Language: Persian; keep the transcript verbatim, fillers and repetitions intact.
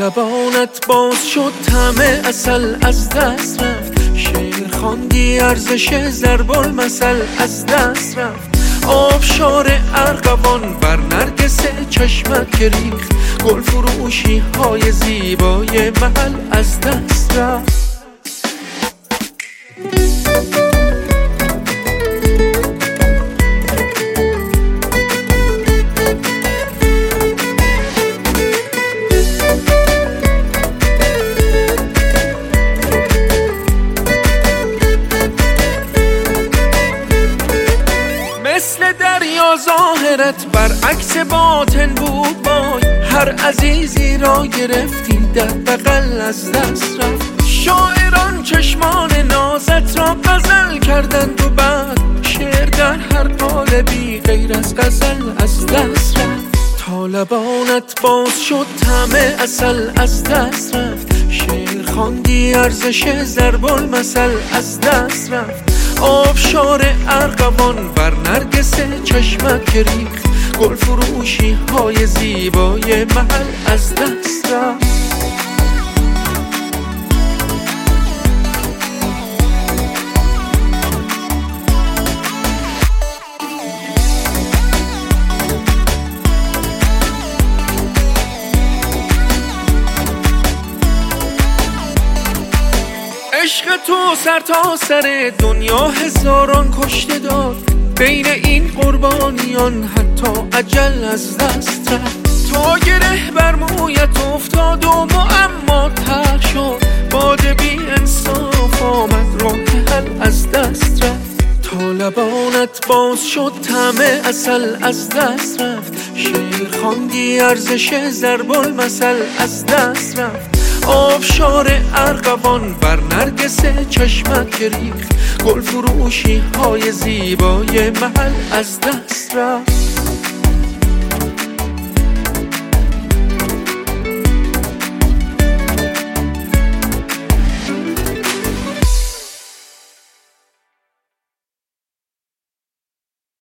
لبانت باز شد طعم عسل از دست رفت، شعر خواندی ارزش ضرب المثل از دست رفت. آبشار ارغوان بر نرگس چشمت که ریخت، گل فروشی های زیبای محل از دست رفت. مثل دریا ظاهرت برعکس باطن بود وای، هر عزیزی را گرفتی در بغل از دست رفت. شاعران چشمان نازت را غزل کردند و بعد شعر در هر قالبی غیر از غزل از دست رفت. تا لبانت باز شد طعم عسل از دست رفت، شعر خواندی ارزش ضرب المثل از دست رفت. آبشار ارغوان بر نرگس چشمت که ریخت، گل فروشی های زیبای محل از دست رفت. عشق تو سر تا سر دنیا هزاران کشته داد، بین این قربانیان حتی اجل از دست رفت. تا گره بر مویت افتاد و معما تر شد، باد بی انصاف آمد راه حل از دست رفت. تا لبانت باز شد طعم عسل از دست رفت، شعر خواندی ارزش ضرب المثل از دست رفت. آبشار ارغوان بر نرگس چشمت که ریخت، گل فروشی های زیبای محل از دست رفت.